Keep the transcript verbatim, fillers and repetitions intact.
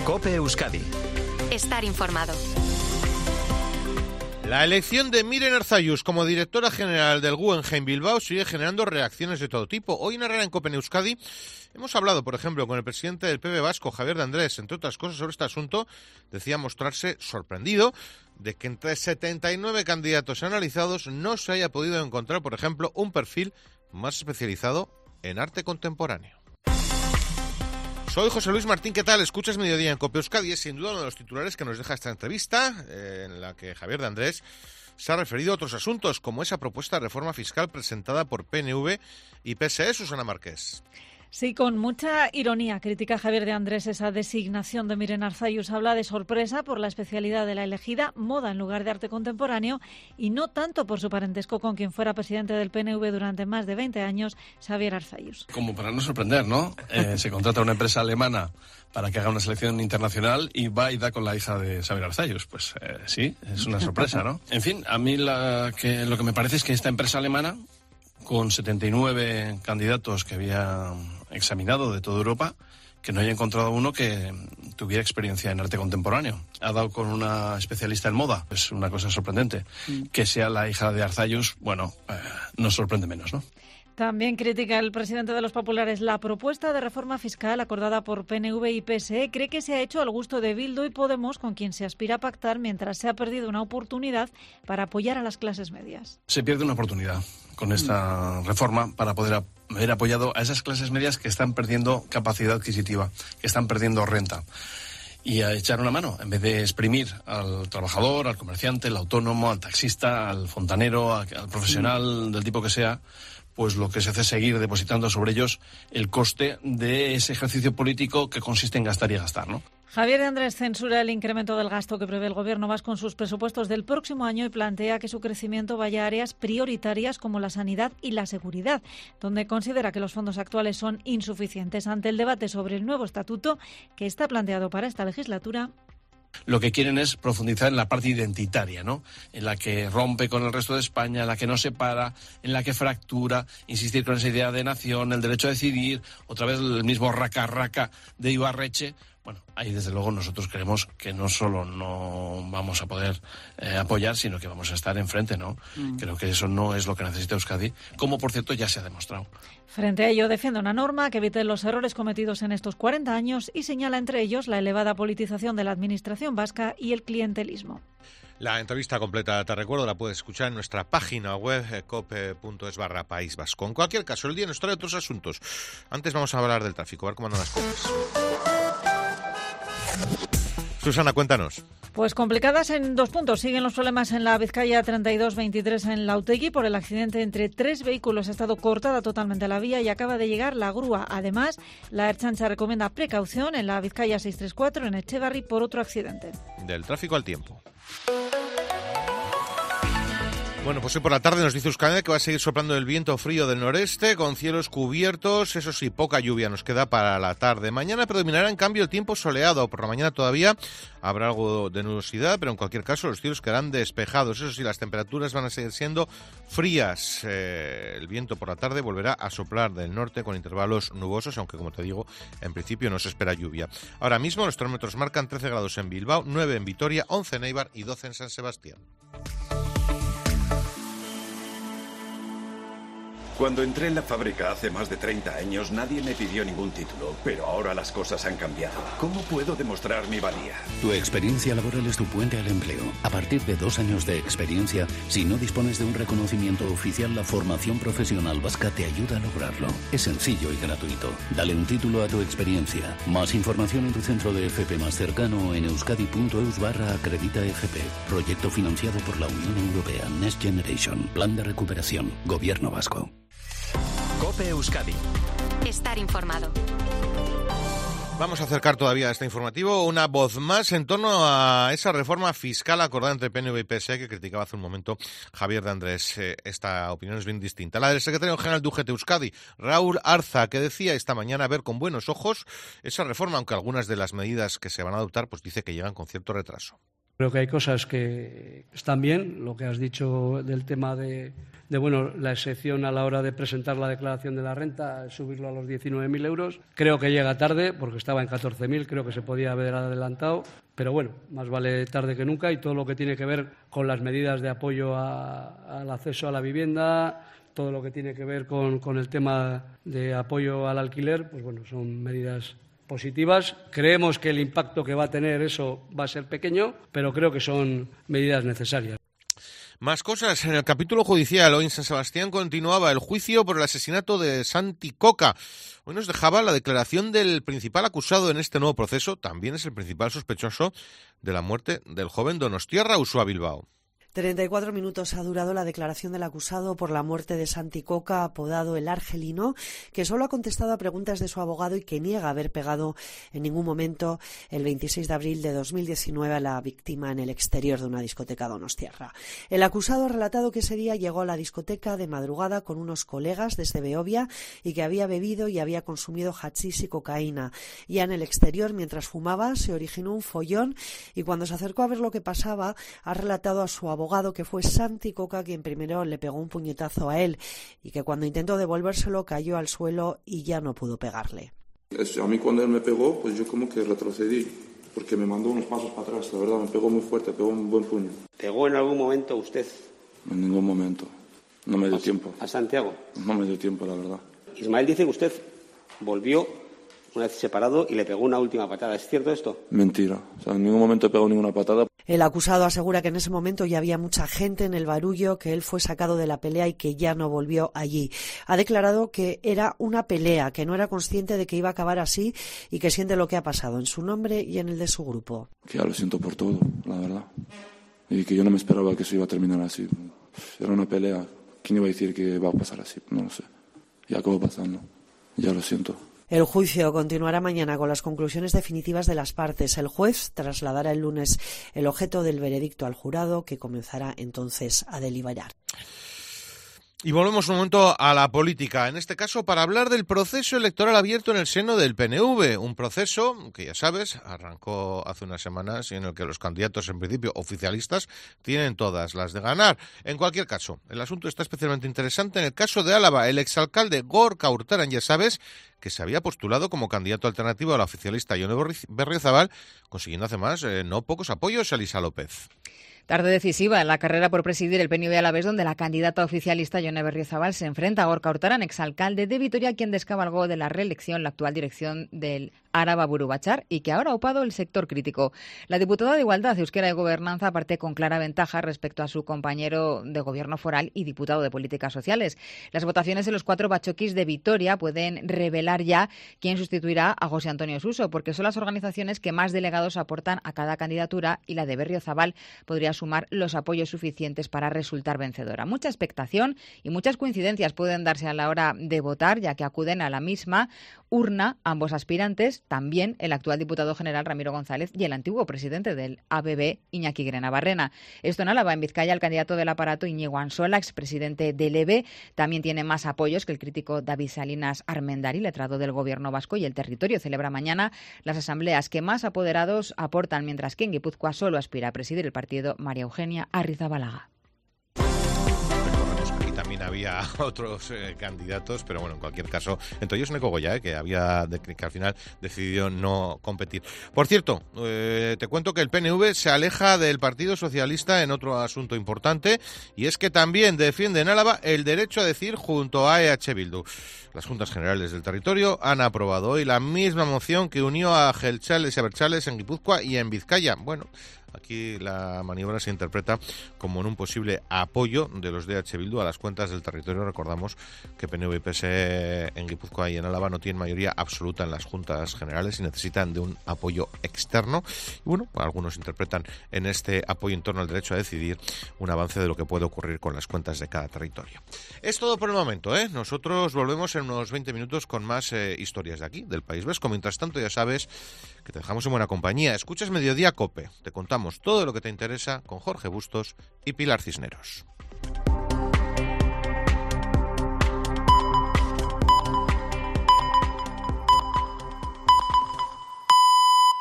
COPE Euskadi. Estar informado. La elección de Miren Arzallus como directora general del Guggenheim Bilbao sigue generando reacciones de todo tipo. Hoy en Herrera en COPE Euskadi hemos hablado, por ejemplo, con el presidente del P B vasco, Javier de Andrés, entre otras cosas sobre este asunto. Decía mostrarse sorprendido de que entre setenta y nueve candidatos analizados no se haya podido encontrar, por ejemplo, un perfil más especializado en arte contemporáneo. Soy José Luis Martín, ¿qué tal? Escuchas Mediodía en COPE Euskadi. Es sin duda uno de los titulares que nos deja esta entrevista, eh, en la que Javier de Andrés se ha referido a otros asuntos, como esa propuesta de reforma fiscal presentada por P N V y P S E. Susana Márquez. Sí, con mucha ironía critica Javier de Andrés esa designación de Miren Arzallus. Habla de sorpresa por la especialidad de la elegida, moda en lugar de arte contemporáneo, y no tanto por su parentesco con quien fuera presidente del P N V durante más de veinte años, Xabier Arzallus. Como para no sorprender, ¿no? Eh, se contrata a una empresa alemana para que haga una selección internacional y va y da con la hija de Xabier Arzallus. Pues eh, sí, es una sorpresa, ¿no? En fin, a mí la que, lo que me parece es que esta empresa alemana, con setenta y nueve candidatos que había examinado de toda Europa, que no haya encontrado uno que tuviera experiencia en arte contemporáneo. Ha dado con una especialista en moda. Es una cosa sorprendente. Mm. Que sea la hija de Arzallus, bueno, eh, nos sorprende menos, ¿no? También critica el presidente de los populares la propuesta de reforma fiscal acordada por P N V y P S E. Cree que se ha hecho al gusto de Bildu y Podemos, con quien se aspira a pactar, mientras se ha perdido una oportunidad para apoyar a las clases medias. Se pierde una oportunidad con esta mm. reforma para poder haber apoyado a esas clases medias que están perdiendo capacidad adquisitiva, que están perdiendo renta. Y a echar una mano, en vez de exprimir al trabajador, al comerciante, al autónomo, al taxista, al fontanero, al profesional, mm. del tipo que sea, pues lo que se hace es seguir depositando sobre ellos el coste de ese ejercicio político que consiste en gastar y gastar, ¿no? Javier de Andrés censura el incremento del gasto que prevé el Gobierno vasco en sus presupuestos del próximo año y plantea que su crecimiento vaya a áreas prioritarias como la sanidad y la seguridad, donde considera que los fondos actuales son insuficientes. Ante el debate sobre el nuevo estatuto que está planteado para esta legislatura, lo que quieren es profundizar en la parte identitaria, ¿no? En la que rompe con el resto de España, en la que no separa, en la que fractura, insistir con esa idea de nación, el derecho a decidir, otra vez el mismo raca-raca de Ibarretxe. Bueno, ahí desde luego nosotros creemos que no solo no vamos a poder eh, apoyar, sino que vamos a estar enfrente, ¿no? Mm. Creo que eso no es lo que necesita Euskadi, como por cierto ya se ha demostrado. Frente a ello, defiende una norma que evite los errores cometidos en estos cuarenta años y señala entre ellos la elevada politización de la administración vasca y el clientelismo. La entrevista completa, te recuerdo, la puedes escuchar en nuestra página web cope punto es barra País Vasco. En cualquier caso, el día nos trae otros asuntos. Antes vamos a hablar del tráfico, a ver cómo andan las cosas. Susana, cuéntanos. Pues complicadas en dos puntos. Siguen los problemas en la Vizcaya treinta y dos veintitrés en Lautegui por el accidente entre tres vehículos. Ha estado cortada totalmente la vía y acaba de llegar la grúa. Además, la Ertzaintza recomienda precaución en la Vizcaya seiscientos treinta y cuatro en Etxebarri por otro accidente. Del tráfico al tiempo. Bueno, pues hoy por la tarde nos dice Euskadi que va a seguir soplando el viento frío del noreste, con cielos cubiertos, eso sí, poca lluvia nos queda para la tarde. Mañana predominará en cambio el tiempo soleado, por la mañana todavía habrá algo de nubosidad, pero en cualquier caso los cielos quedarán despejados. Eso sí, las temperaturas van a seguir siendo frías. Eh, el viento por la tarde volverá a soplar del norte con intervalos nubosos, aunque como te digo, en principio no se espera lluvia. Ahora mismo los termómetros marcan trece grados en Bilbao, nueve en Vitoria, once en Eibar y doce en San Sebastián. Cuando entré en la fábrica hace más de treinta años, nadie me pidió ningún título, pero ahora las cosas han cambiado. ¿Cómo puedo demostrar mi valía? Tu experiencia laboral es tu puente al empleo. A partir de dos años de experiencia, si no dispones de un reconocimiento oficial, la formación profesional vasca te ayuda a lograrlo. Es sencillo y gratuito. Dale un título a tu experiencia. Más información en tu centro de F P más cercano en euskadi punto eus barra acredita F P. Proyecto financiado por la Unión Europea. Next Generation. Plan de recuperación. Gobierno vasco. COPE Euskadi. Estar informado. Vamos a acercar todavía a este informativo una voz más en torno a esa reforma fiscal acordada entre P N V y P S E que criticaba hace un momento Javier de Andrés. Eh, esta opinión es bien distinta. La del secretario general de U G T Euskadi, Raúl Arza, que decía esta mañana ver con buenos ojos esa reforma, aunque algunas de las medidas que se van a adoptar pues dice que llegan con cierto retraso. Creo que hay cosas que están bien, lo que has dicho del tema de, de bueno, la excepción a la hora de presentar la declaración de la renta, subirlo a los diecinueve mil euros. Creo que llega tarde, porque estaba en catorce mil, creo que se podía haber adelantado, pero bueno, más vale tarde que nunca, y todo lo que tiene que ver con las medidas de apoyo a, al acceso a la vivienda, todo lo que tiene que ver con, con el tema de apoyo al alquiler, pues bueno, son medidas positivas. Creemos que el impacto que va a tener eso va a ser pequeño, pero creo que son medidas necesarias. Más cosas. En el capítulo judicial, hoy en San Sebastián continuaba el juicio por el asesinato de Santi Coca. Hoy nos dejaba la declaración del principal acusado en este nuevo proceso. También es el principal sospechoso de la muerte del joven donostiarra Uxue Bilbao. treinta y cuatro minutos ha durado la declaración del acusado por la muerte de Santi Coca, apodado el Argelino, que solo ha contestado a preguntas de su abogado y que niega haber pegado en ningún momento el veintiséis de abril de dos mil diecinueve a la víctima en el exterior de una discoteca donostiarra. El acusado ha relatado que ese día llegó a la discoteca de madrugada con unos colegas desde Beovia y que había bebido y había consumido hachís y cocaína. Ya en el exterior, mientras fumaba, se originó un follón y cuando se acercó a ver lo que pasaba, ha relatado a su abogado abogado que fue Santi Coca quien primero le pegó un puñetazo a él y que cuando intentó devolvérselo cayó al suelo y ya no pudo pegarle. A mí cuando él me pegó, pues yo como que retrocedí, porque me mandó unos pasos para atrás, la verdad, me pegó muy fuerte, pegó un buen puño. ¿Pegó en algún momento usted? En ningún momento, no me dio ¿A, tiempo. ¿A Santiago? No me dio tiempo, la verdad. Ismael dice que usted volvió una vez separado y le pegó una última patada. ¿Es cierto esto? Mentira, o sea, en ningún momento he pegado ninguna patada. El acusado asegura que en ese momento ya había mucha gente en el barullo, que él fue sacado de la pelea y que ya no volvió allí. Ha declarado que era una pelea, que no era consciente de que iba a acabar así y que siente lo que ha pasado en su nombre y en el de su grupo. Que ya lo siento por todo, la verdad. Y que yo no me esperaba que eso iba a terminar así. Era una pelea. ¿Quién iba a decir que va a pasar así? No lo sé. Y acabó pasando. Ya lo siento. El juicio continuará mañana con las conclusiones definitivas de las partes. El juez trasladará el lunes el objeto del veredicto al jurado, que comenzará entonces a deliberar. Y volvemos un momento a la política, en este caso para hablar del proceso electoral abierto en el seno del P N V, un proceso que ya sabes, arrancó hace unas semanas y en el que los candidatos en principio oficialistas tienen todas las de ganar. En cualquier caso, el asunto está especialmente interesante en el caso de Álava. El exalcalde Gorka Urtaran, ya sabes, que se había postulado como candidato alternativo a la oficialista Jone Berriozabal, consiguiendo hace más eh, no pocos apoyos a Elisa López. Tarde decisiva en la carrera por presidir el P N V Alavés, donde la candidata oficialista Jone Berriozabal se enfrenta a Gorka Urtaran, exalcalde de Vitoria, quien descabalgó de la reelección la actual dirección del Araba Buru Batzar y que ahora ha opado el sector crítico. La diputada de Igualdad, Euskera y Gobernanza parte con clara ventaja respecto a su compañero de gobierno foral y diputado de Políticas Sociales. Las votaciones en los cuatro bachoquis de Vitoria pueden revelar ya quién sustituirá a José Antonio Suso, porque son las organizaciones que más delegados aportan a cada candidatura y la de Berriozabal podría sumar los apoyos suficientes para resultar vencedora. Mucha expectación y muchas coincidencias pueden darse a la hora de votar, ya que acuden a la misma urna ambos aspirantes, también el actual diputado general Ramiro González y el antiguo presidente del A B B, Iñaki Grenabarrena. Esto en Álava. En Vizcaya, el candidato del aparato Iñigo Ansola, expresidente del E B E, también tiene más apoyos que el crítico David Salinas Armendari, letrado del gobierno vasco, y el territorio celebra mañana las asambleas que más apoderados aportan, mientras que en Guipúzcoa solo aspira a presidir el partido María Eugenia Arrizabalaga. También había otros eh, candidatos, pero bueno, en cualquier caso, entre ellos Neko Goya, eh, que había de, que al final decidió no competir. Por cierto, eh, te cuento que el P N V se aleja del Partido Socialista en otro asunto importante, y es que también defiende en Álava el derecho a decidir junto a E H Bildu. Las Juntas Generales del Territorio han aprobado hoy la misma moción que unió a Jeltzales y Abertzales en Guipúzcoa y en Vizcaya. Bueno, aquí la maniobra se interpreta como en un posible apoyo de los de E H Bildu a las cuentas del territorio. Recordamos que P N V y P S E en Guipúzcoa y en Álava no tienen mayoría absoluta en las Juntas Generales y necesitan de un apoyo externo. Y bueno, algunos interpretan en este apoyo en torno al derecho a decidir un avance de lo que puede ocurrir con las cuentas de cada territorio. Es todo por el momento, ¿eh? Nosotros volvemos en unos veinte minutos con más eh, historias de aquí, del País Vasco. Mientras tanto, ya sabes que te dejamos en buena compañía. Escuchas Mediodía COPE. Te contamos todo lo que te interesa con Jorge Bustos y Pilar Cisneros.